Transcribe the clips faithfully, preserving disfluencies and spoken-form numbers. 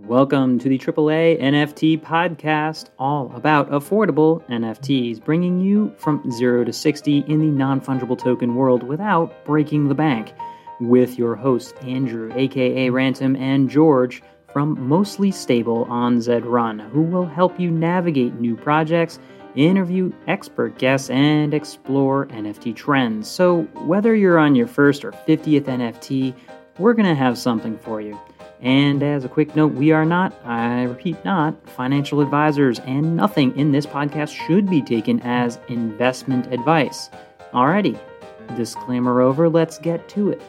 Welcome to the triple A N F T podcast, all about affordable N F Ts, bringing you from zero to sixty in the non-fungible token world without breaking the bank, with your hosts Andrew, aka Ransom, and George from Mostly Stable on Zed Run, who will help you navigate new projects, interview expert guests, and explore N F T trends. So whether you're on your first or fiftieth N F T, we're going to have something for you. And as a quick note, we are not, I repeat, not financial advisors, and nothing in this podcast should be taken as investment advice. Alrighty, disclaimer over, let's get to it.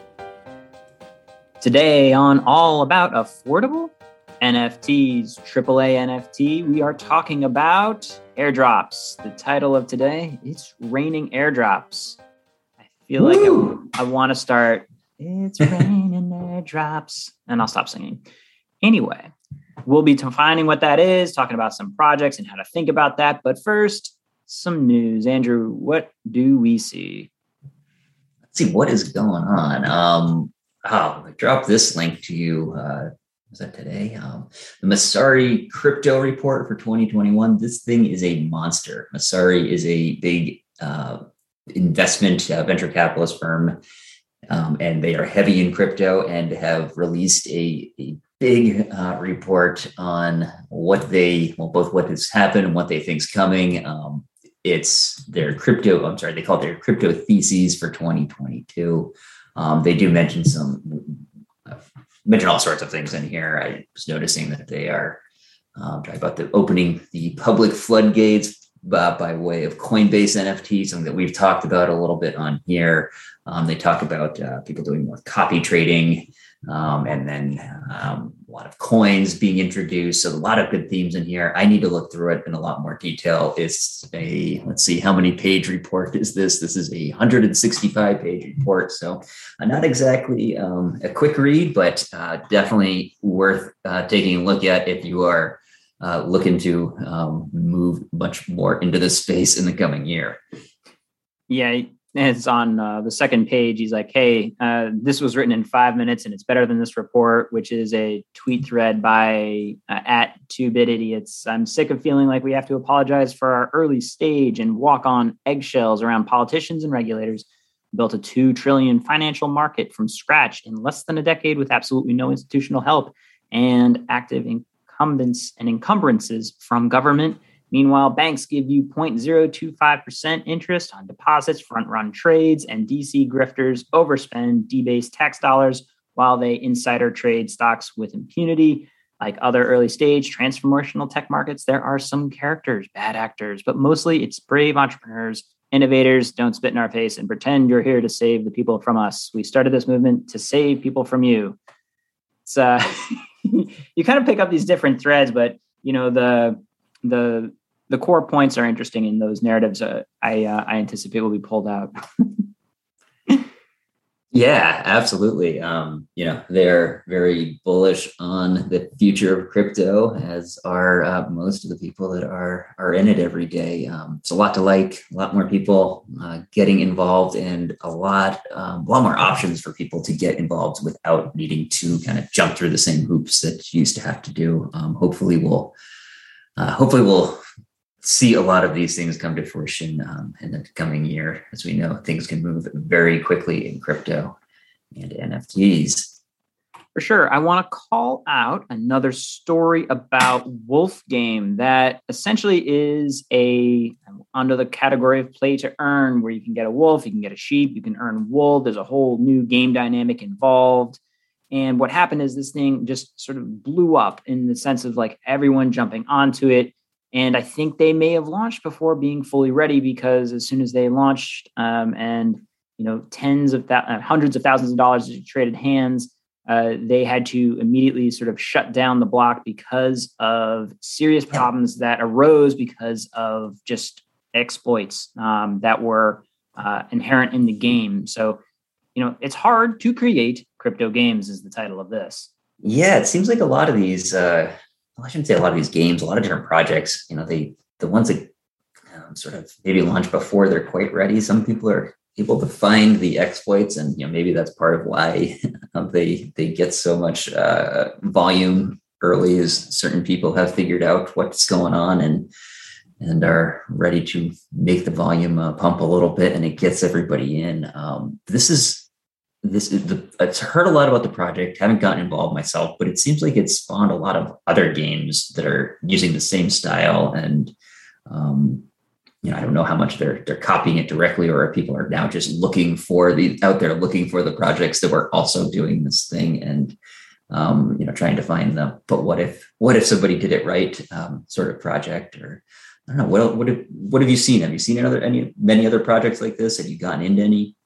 Today on All About Affordable N F Ts, triple A N F T, we are talking about airdrops. The title of today, it's Raining Airdrops. I feel Woo! like I, I want to start, it's raining airdrops, and I'll stop singing. Anyway, we'll be defining what that is, talking about some projects and how to think about that. But first, some news. Andrew, what do we see? Let's see, what is going on? Um, oh, I dropped this link to you. Uh, was that today? Um, the Messari crypto report for twenty twenty-one. This thing is a monster. Messari is a big uh, investment uh, venture capitalist firm. Um, and they are heavy in crypto and have released a, a big uh, report on what they, well, both what has happened and what they think is coming. Um, it's their crypto, I'm sorry, they call it their crypto theses for twenty twenty-two. Um, they do mention some, uh, mention all sorts of things in here. I was noticing that they are um, talking about the opening the public floodgates Uh, by way of Coinbase N F T, something that we've talked about a little bit on here. Um, they talk about uh, people doing more copy trading, um, and then um, a lot of coins being introduced. So a lot of good themes in here. I need to look through it in a lot more detail. It's a, let's see, how many page report is this? This is a one hundred sixty-five page report. So uh, not exactly um, a quick read, but uh, definitely worth uh, taking a look at if you are Uh, looking to um, move much more into this space in the coming year. Yeah, it's on uh, the second page. He's like, hey, uh, this was written in five minutes and it's better than this report, which is a tweet thread by uh, at two bit idiots. I'm sick of feeling like we have to apologize for our early stage and walk on eggshells around politicians and regulators. Built a two trillion financial market from scratch in less than a decade with absolutely no institutional help and active in incumbents and encumbrances from government. Meanwhile, banks give you zero point zero two five percent interest on deposits, front-run trades, and D C grifters overspend debased tax dollars while they insider trade stocks with impunity. Like other early stage transformational tech markets, there are some characters, bad actors, but mostly it's brave entrepreneurs, innovators. Don't spit in our face and pretend you're here to save the people from us. We started this movement to save people from you. It's uh you kind of pick up these different threads, but you know the the the core points are interesting in those narratives. Uh, I uh, I anticipate will be pulled out. Yeah, absolutely. Um, you know, they're very bullish on the future of crypto, as are uh, most of the people that are are in it every day. Um, it's a lot to like, a lot more people uh, getting involved, and a lot um, a lot more options for people to get involved without needing to kind of jump through the same hoops that you used to have to do. Um, hopefully, we'll uh, hopefully we'll see a lot of these things come to fruition um, in the coming year. As we know, things can move very quickly in crypto and N F Ts. For sure. I want to call out another story about Wolf Game that essentially is a under the category of play to earn, where you can get a wolf, you can get a sheep, you can earn wool. There's a whole new game dynamic involved. And what happened is this thing just sort of blew up in the sense of like everyone jumping onto it. And I think they may have launched before being fully ready, because as soon as they launched um, and, you know, tens of th- uh, hundreds of thousands of dollars of traded hands, uh, they had to immediately sort of shut down the block because of serious problems that arose because of just exploits um, that were uh, inherent in the game. So, you know, it's hard to create crypto games is the title of this. Yeah, it seems like a lot of these, uh, well, I shouldn't say a lot of these games, a lot of different projects, you know, they, the ones that um, sort of maybe launch before they're quite ready. Some people are able to find the exploits, and, you know, maybe that's part of why they, they get so much uh, volume early as certain people have figured out what's going on and and are ready to make the volume uh, pump a little bit, and it gets everybody in. Um, this is this is the I've heard a lot about the project, haven't gotten involved myself, but it seems like it's spawned a lot of other games that are using the same style. And um, you know, I don't know how much they're they're copying it directly, or if people are now just looking for the out there looking for the projects that were also doing this thing and um, you know, trying to find them. But what if what if somebody did it right, um, sort of project? Or I don't know, what what have, what have you seen? Have you seen other any many other projects like this? Have you gotten into any?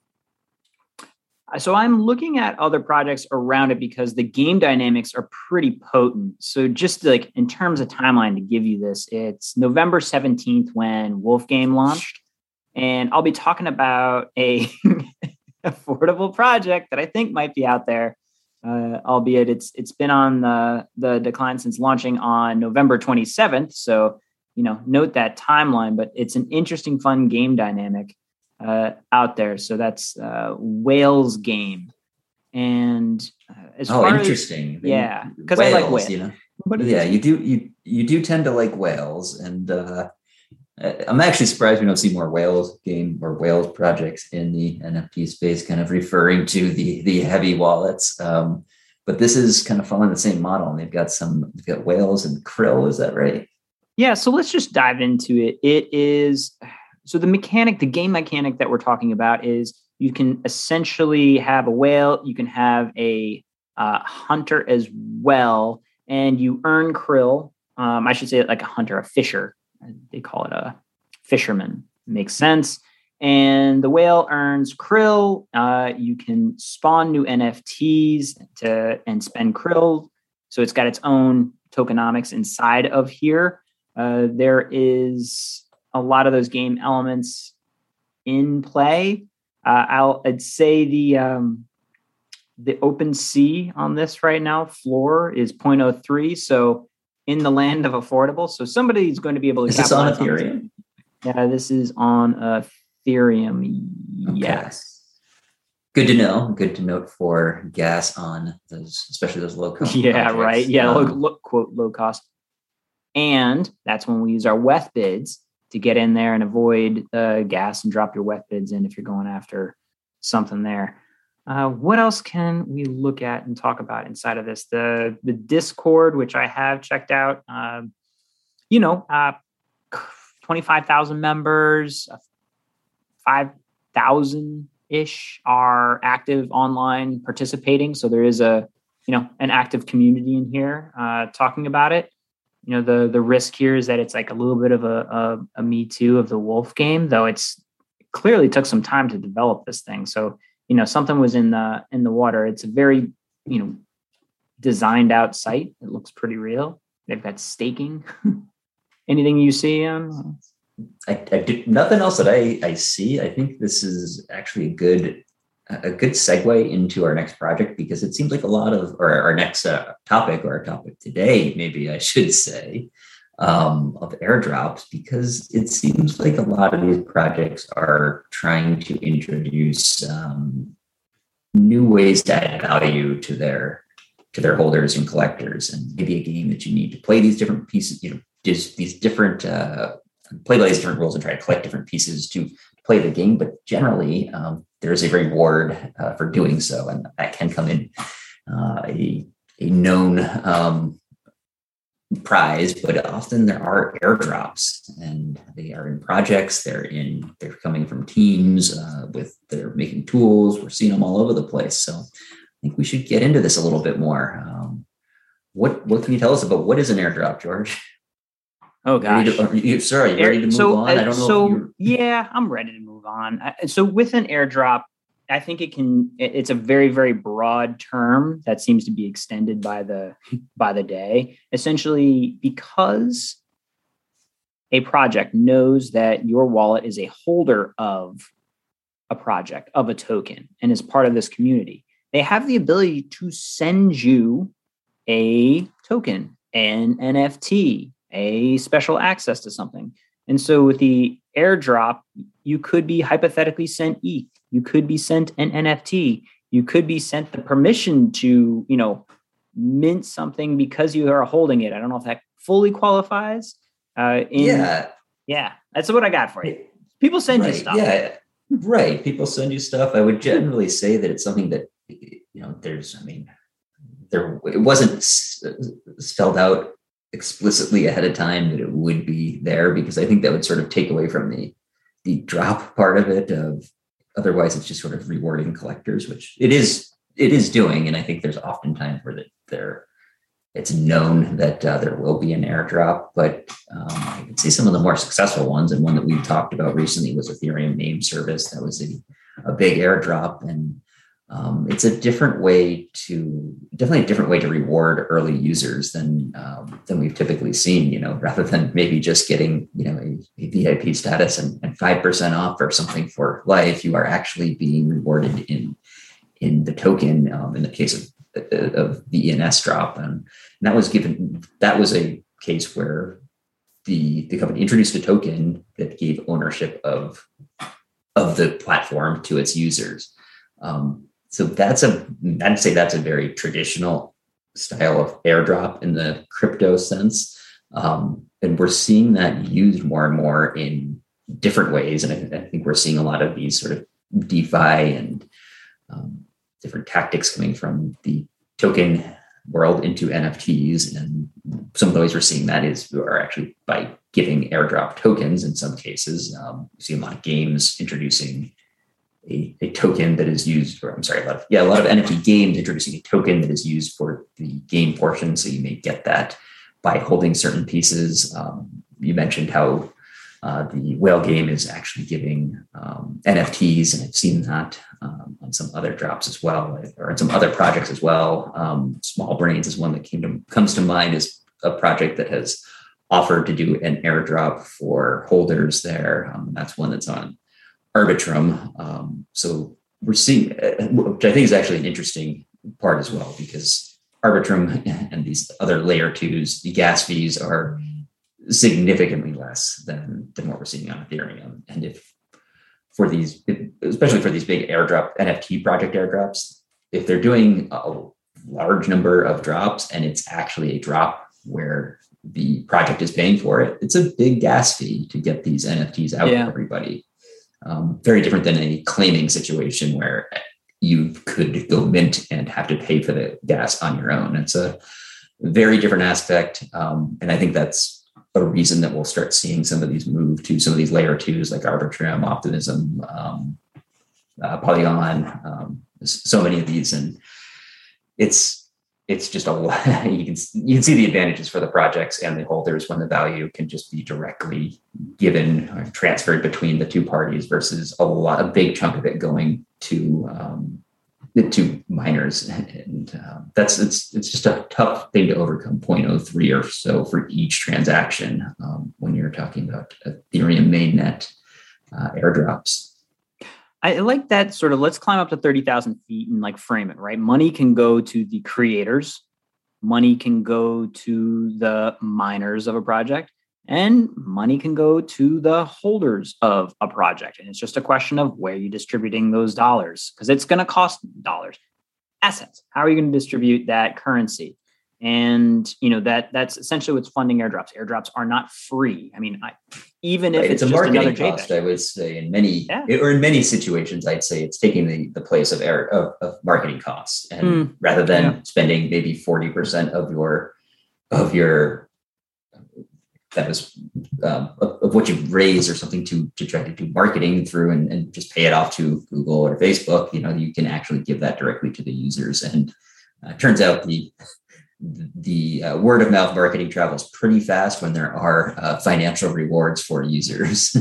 So I'm looking at other projects around it because the game dynamics are pretty potent. So just like in terms of timeline to give you this, it's November seventeenth when Wolf Game launched. And I'll be talking about a affordable project that I think might be out there, uh, albeit it's it's been on the, the decline since launching on November twenty-seventh. So, you know, note that timeline, but it's an interesting, fun game dynamic Uh, out there. So that's uh, Whales Game. And uh, as oh, far interesting. as, yeah, because I like whales. You know? Yeah, you do you you do tend to like whales, and uh, I'm actually surprised we don't see more whales game or whales projects in the N F T space, kind of referring to the the heavy wallets. Um, but this is kind of following the same model, and they've got some they've got whales and krill. Is that right? Yeah. So let's just dive into it. It is. So the mechanic, the game mechanic that we're talking about is you can essentially have a whale, you can have a uh, hunter as well, and you earn krill. Um, I should say like a hunter, a fisher. They call it a fisherman. Makes sense. And the whale earns krill. Uh, you can spawn new N F Ts to and spend krill. So it's got its own tokenomics inside of here. Uh, there is a lot of those game elements in play. Uh, I'll, I'd say the um, the open sea on this right now floor is zero point zero three. So in the land of affordable. So somebody's going to be able to. Is this on Ethereum? Yeah, this is on Ethereum. Okay. Yes. Good to know. Good to note for gas on those, especially those low cost. Yeah, projects. Right. Yeah, um, low, low, quote low cost. And that's when we use our W E T H bids to get in there and avoid uh, gas and drop your W E T H bids in if you're going after something there. Uh, what else can we look at and talk about inside of this? The the Discord, which I have checked out, uh, you know, uh, twenty-five thousand members, five thousand-ish are active online participating. So there is a, you know, an active community in here uh, talking about it. You know, the the risk here is that it's like a little bit of a, a, a Me Too of the Wolf Game, though it's it clearly took some time to develop this thing. So, you know, something was in the in the water. It's a very, you know, designed out site. It looks pretty real. They've got staking. Anything you see? Um, I, I do, nothing else that I, I see. I think this is actually a good a good segue into our next project, because it seems like a lot of, or our next uh, topic, or our topic today, maybe I should say, um, of airdrops, because it seems like a lot of these projects are trying to introduce um, new ways to add value to their to their holders and collectors, and maybe a game that you need to play these different pieces, you know, just these different uh, play by these different rules and try to collect different pieces to play the game. But generally, um, there's a reward uh, for doing so, and that can come in uh, a, a known um, prize. But often there are airdrops, and they are in projects. They're in. They're coming from teams uh, with they're making tools. We're seeing them all over the place. So I think we should get into this a little bit more. Um, what what can you tell us about what is an airdrop, George? Oh gosh, you to, you, sorry, you ready to move so, on? I don't know. So yeah, I'm ready to move on. So with an airdrop, I think it can. It's a very very broad term that seems to be extended by the by the day. Essentially, because a project knows that your wallet is a holder of a project, of a token, and is part of this community, they have the ability to send you a token, an N F T, a special access to something. And so with the airdrop, you could be hypothetically sent E T H. You could be sent an N F T. You could be sent the permission to, you know, mint something because you are holding it. I don't know if that fully qualifies. Uh, in, yeah. Yeah. That's what I got for you. People send right. you stuff. Yeah. Right. People send you stuff. I would generally say that it's something that, you know, there's, I mean, there, it wasn't spelled out explicitly ahead of time that it would be there, because I think that would sort of take away from the, the drop part of it. Of otherwise it's just sort of rewarding collectors, which it is, it is doing. And I think there's often times where that there, it's known that uh, there will be an airdrop, but um, I can see some of the more successful ones. And one that we've talked about recently was Ethereum Name Service. That was a, a big airdrop. And um, it's a different way to, definitely a different way to reward early users than, um, than we've typically seen, you know, rather than maybe just getting, you know, a, a V I P status and, and five percent off or something for life. You are actually being rewarded in, in the token, um, in the case of of the E N S drop. And, and that was given, that was a case where the, the company introduced a token that gave ownership of, of the platform to its users. Um, so that's a, I'd say that's a very traditional style of airdrop in the crypto sense. Um, and we're seeing that used more and more in different ways. And I, I think we're seeing a lot of these sort of DeFi and, um, different tactics coming from the token world into N F Ts. And some of the ways we're seeing that is are actually by giving airdrop tokens in some cases. Um, we see a lot of games introducing a, a token that is used, or I'm sorry, a lot of, yeah, a lot of N F T games introducing a token that is used for the game portion. So you may get that by holding certain pieces. Um, you mentioned how Uh, the whale game is actually giving um, N F Ts, and I've seen that um, on some other drops as well, or in some other projects as well. Um, Small Brains is one that came to, comes to mind as a project that has offered to do an airdrop for holders there. Um, that's one that's on Arbitrum. Um, so we're seeing, which I think is actually an interesting part as well, because Arbitrum and these other layer twos, the gas fees are significantly less than, than what we're seeing on Ethereum. And if for these, especially for these big airdrop N F T project airdrops, if they're doing a large number of drops and it's actually a drop where the project is paying for it, it's a big gas fee to get these N F Ts out yeah. to everybody. Um, very different than a claiming situation where you could go mint and have to pay for the gas on your own. It's a very different aspect. Um, and I think that's a reason that we'll start seeing some of these move to some of these layer twos like Arbitrum, Optimism, um, uh, Polygon, um, so many of these. And it's, it's just a lot. You can, you can see the advantages for the projects and the holders when the value can just be directly given or transferred between the two parties versus a lot, a big chunk of it going to, um, the two miners. And uh, that's, it's, it's just a tough thing to overcome zero point zero three or so for each transaction um, when you're talking about Ethereum mainnet uh, airdrops. I like that sort of, let's climb up to thirty thousand feet and like frame it, right? Money can go to the creators. Money can go to the miners of a project, and money can go to the holders of a project. And it's just a question of where you're distributing those dollars, because it's going to cost dollars. Assets. How are you going to distribute that currency? And, you know, that that's essentially what's funding airdrops. Airdrops are not free. I mean, I, even if right. it's, it's a just marketing another cost, JPEG. I would say in many, yeah. or in many situations, I'd say it's taking the, the place of, air, of, of marketing costs. And mm. rather than yeah. spending maybe forty percent of your, of your, that was um, of, of what you raise or something to, to try to do marketing through and, and just pay it off to Google or Facebook, you know, you can actually give that directly to the users. And uh, turns out the, the uh, word of mouth marketing travels pretty fast when there are uh, financial rewards for users.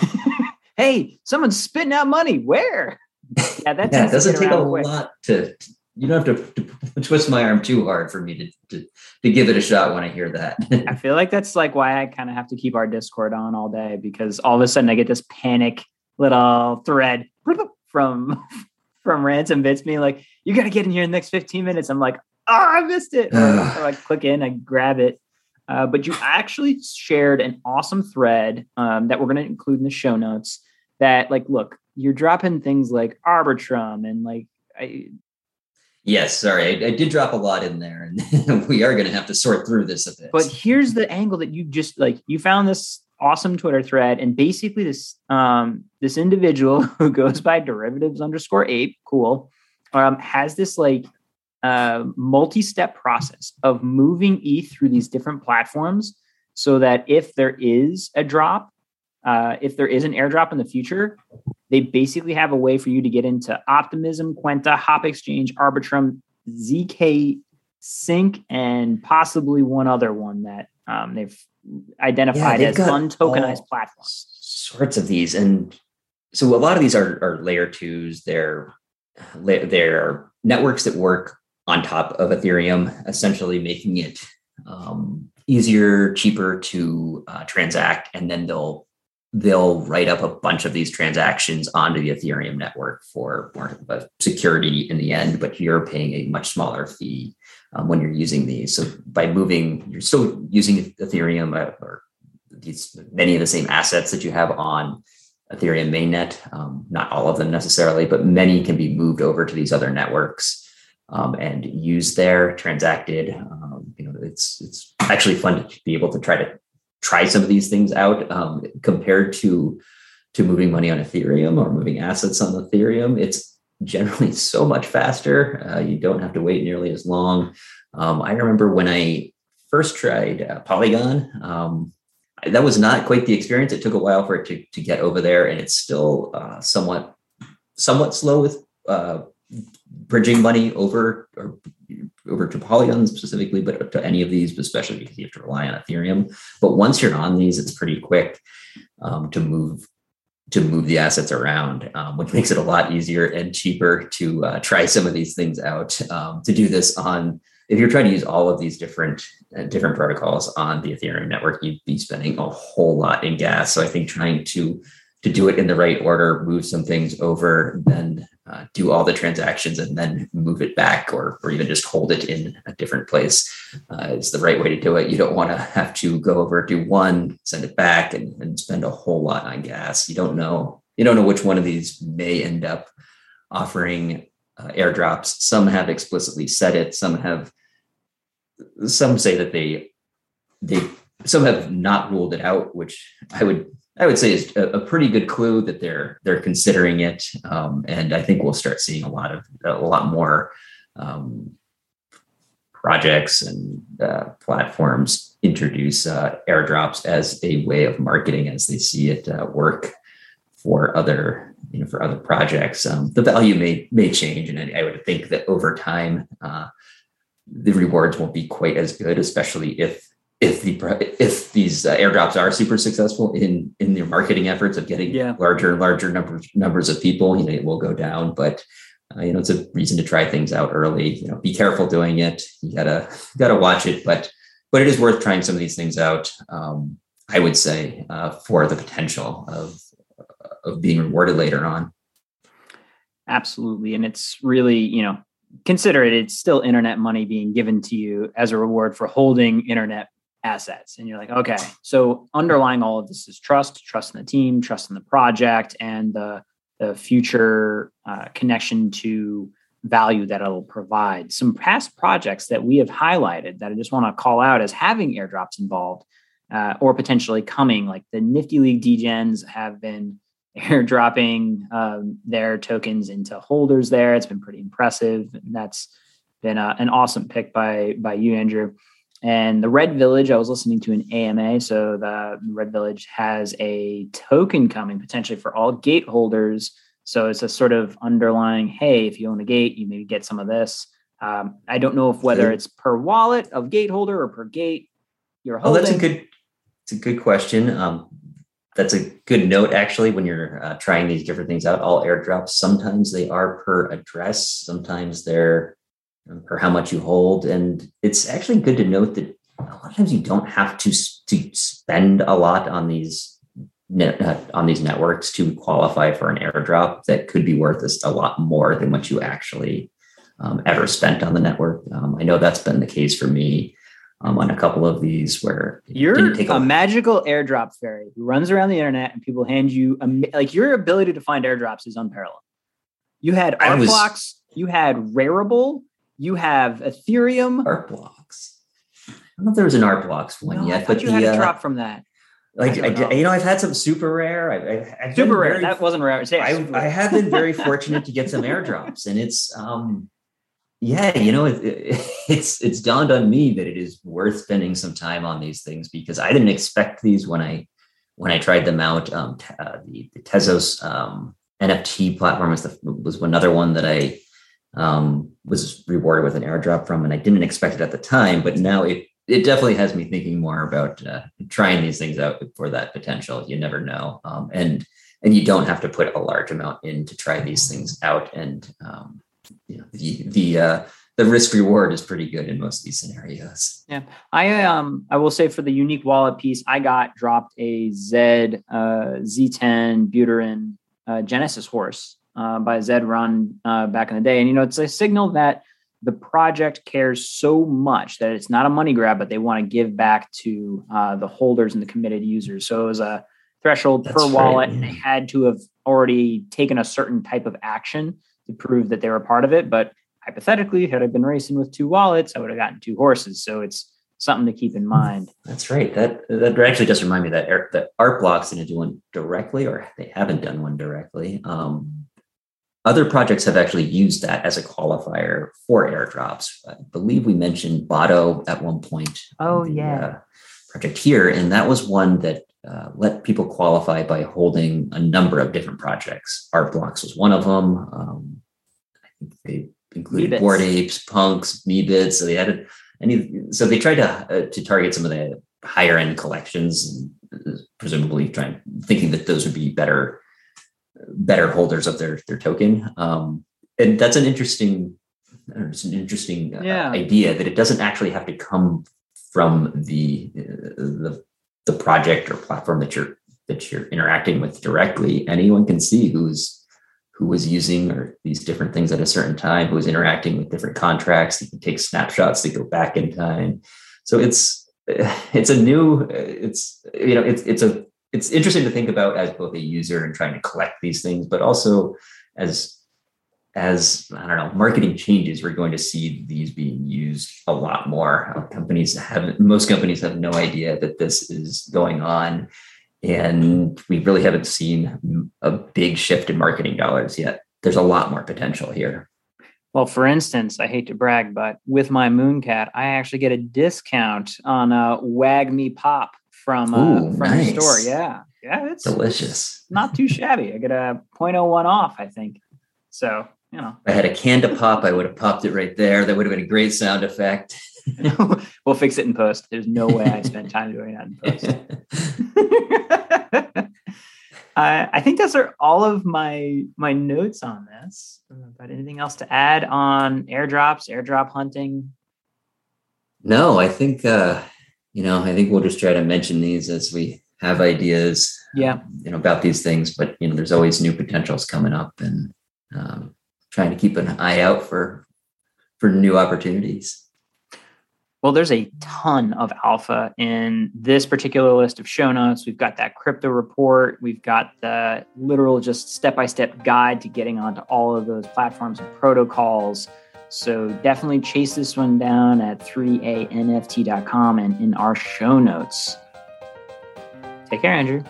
Hey, someone's spitting out money. Where? Yeah, that yeah, it doesn't take a quick. lot to, you don't have to, to twist my arm too hard for me to, to, to give it a shot when I hear that. I feel like that's like why I kind of have to keep our Discord on all day, because all of a sudden I get this panic little thread from, from Ransom Bits being like, you got to get in here in the next fifteen minutes. I'm like, oh, I missed it. Or, or I click in, I grab it. Uh, but you actually shared an awesome thread um, that we're going to include in the show notes that, like, look, you're dropping things like Arbitrum and like, I, Yes, sorry, I, I did drop a lot in there, and we are going to have to sort through this a bit. But here's the angle that you just like, you found this awesome Twitter thread, and basically this um, this individual who goes by derivatives underscore ape, cool, um, has this like uh, multi-step process of moving E T H through these different platforms, so that if there is a drop, uh, if there is an airdrop in the future, they basically have a way for you to get into Optimism, Quenta, Hop Exchange, Arbitrum, Z K Sync, and possibly one other one that um, they've identified yeah, they've as untokenized platforms. Sorts of these. And so a lot of these are, are layer twos. They're, they're networks that work on top of Ethereum, essentially making it um, easier, cheaper to uh, transact. And then they'll they'll write up a bunch of these transactions onto the Ethereum network for more security in the end, but you're paying a much smaller fee um, when you're using these. So by moving, you're still using Ethereum uh, or these many of the same assets that you have on Ethereum mainnet. Um, not all of them necessarily, but many can be moved over to these other networks um, and used there, transacted. Um, you know, it's it's actually fun to be able to try to try some of these things out um, compared to, to moving money on Ethereum or moving assets on Ethereum. It's generally so much faster. Uh, you don't have to wait nearly as long. Um, I remember when I first tried uh, Polygon, um, that was not quite the experience. It took a while for it to, to get over there, and it's still uh, somewhat, somewhat slow with uh, bridging money over or over to Polygon specifically, but to any of these, especially because you have to rely on Ethereum. But once you're on these, it's pretty quick um, to move to move the assets around, um, which makes it a lot easier and cheaper to uh, try some of these things out. Um, to do this on, if you're trying to use all of these different uh, different protocols on the Ethereum network, you'd be spending a whole lot in gas. So I think trying to to do it in the right order, move some things over, then uh, do all the transactions and then move it back, or, or even just hold it in a different place uh, is the right way to do it. You don't want to have to go over, do one, send it back, and, and spend a whole lot on gas. You don't know. You don't know which one of these may end up offering uh, airdrops. Some have explicitly said it. Some have. Some say that they they. Some have not ruled it out, which I would. I would say is a, a pretty good clue that they're they're considering it, um, and I think we'll start seeing a lot of a lot more um, projects and uh, platforms introduce uh, airdrops as a way of marketing as they see it uh, work for other you know for other projects. Um, the value may may change, and I, I would think that over time uh, the rewards won't be quite as good, especially if. If the if these uh, airdrops are super successful in in their marketing efforts of getting yeah. larger and larger numbers numbers of people, you know, it will go down. But uh, you know, it's a reason to try things out early. You know, be careful doing it. You gotta you gotta watch it, but but it is worth trying some of these things out. Um, I would say uh, for the potential of of being rewarded later on. Absolutely, and it's really you know consider it. It's still internet money being given to you as a reward for holding internet assets. And you're like, okay, so underlying all of this is trust, trust in the team, trust in the project, and the, the future uh, connection to value that it'll provide. Some past projects that we have highlighted that I just want to call out as having airdrops involved uh, or potentially coming, like the Nifty League degens have been airdropping um, their tokens into holders there. It's been pretty impressive. And that's been uh, an awesome pick by, by you, Andrew. And the Red Village, I was listening to an A M A. So the Red Village has a token coming potentially for all gate holders. So it's a sort of underlying, hey, if you own a gate, you maybe get some of this. Um, I don't know if whether it's per wallet of gate holder or per gate you're holding. Oh, that's a good, it's a good question. Um, that's a good note, actually, when you're uh, trying these different things out. All airdrops, sometimes they are per address. Sometimes they're or how much you hold. And it's actually good to note that a lot of times you don't have to, to spend a lot on these net, uh, on these networks to qualify for an airdrop that could be worth a lot more than what you actually um, ever spent on the network. Um, I know that's been the case for me um, on a couple of these where you're take a, a magical airdrop fairy who runs around the internet and people hand you a, like your ability to find airdrops is unparalleled. You had Artblocks, you had Rarible, You have Ethereum. Art Blocks. I don't know if there was an Art Blocks one no, yet, I thought but you the, had a uh, drop from that. Like, I, I, you know, I've had some super rare. I've, I've super rare. Very, that wasn't rare. Yeah, I, I have been very fortunate to get some airdrops, and it's, um, yeah, you know, it, it, it's it's dawned on me that it is worth spending some time on these things because I didn't expect these when I when I tried them out. Um, t- uh, the, the Tezos um, N F T platform was the, was another one that I um, was rewarded with an airdrop from, and I didn't expect it at the time, but now it. It definitely has me thinking more about uh, trying these things out for that potential. You never know. Um, and and you don't have to put a large amount in to try these things out. And um, you know, the the uh, the risk reward is pretty good in most of these scenarios. Yeah, I um I will say for the unique wallet piece, I got dropped a Zed uh, Z ten Buterin uh, Genesis horse uh, by Zed Run uh, back in the day, and you know it's a signal that the project cares so much that it's not a money grab, but they want to give back to uh, the holders and the committed users. So it was a threshold That's per right, wallet, yeah. and they had to have already taken a certain type of action to prove that they were part of it. But hypothetically, had I been racing with two wallets, I would have gotten two horses. So it's something to keep in mind. That's right. That that actually does remind me that that Art Blocks didn't do one directly, or they haven't done one directly. Um, Other projects have actually used that as a qualifier for airdrops. I believe we mentioned Botto at one point. Oh, the, yeah. Uh, project here. And that was one that uh, let people qualify by holding a number of different projects. Art Blocks was one of them. Um, I think they included Meebits. Bored Apes, Punks, Meebits. So they had any, so they tried to, uh, to target some of the higher end collections, and presumably trying, thinking that those would be better better holders of their their token, um, and that's an interesting, I don't know, it's an interesting uh, Yeah. idea that it doesn't actually have to come from the uh, the the project or platform that you're that you're interacting with directly. Anyone can see who's who was using or these different things at a certain time, who was interacting with different contracts. You can take snapshots that go back in time. So it's it's a new it's you know it's it's a It's interesting to think about as both a user and trying to collect these things, but also as, as I don't know, marketing changes, we're going to see these being used a lot more. Uh, companies have, most companies have no idea that this is going on. And we really haven't seen a big shift in marketing dollars yet. There's a lot more potential here. Well, for instance, I hate to brag, but with my Mooncat, I actually get a discount on uh, Wag Me Pop from uh, Ooh, from nice. the store. Yeah, yeah, it's Delicious. it's not too shabby. I get a zero point zero one off, I think. So you know, If I had a can to pop, I would have popped it right there. That would have been a great sound effect. we'll fix it in post. There's no way I spend time doing that in post. uh, I think those are all of my my notes on this. But anything else to add on airdrops, airdrop hunting? No, I think. Uh, You know, I think we'll just try to mention these as we have ideas, yeah, um, you know, about these things. But you know, there's always new potentials coming up, and um, trying to keep an eye out for for new opportunities. Well, there's a ton of alpha in this particular list of show notes. We've got that crypto report. We've got the literal just step-by-step guide to getting onto all of those platforms and protocols. So definitely chase this one down at three A N F T dot com and in our show notes. Take care, Andrew.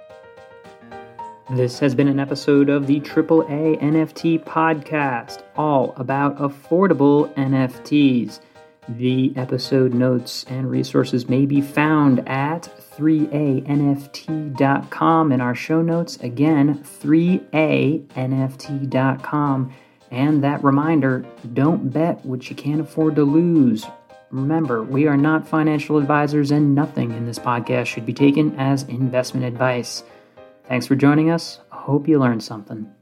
This has been an episode of the triple A N F T podcast, all about affordable N F Ts. The episode notes and resources may be found at three A N F T dot com in our show notes. Again, three A N F T dot com. And that reminder, don't bet what you can't afford to lose. Remember, we are not financial advisors and nothing in this podcast should be taken as investment advice. Thanks for joining us. I hope you learned something.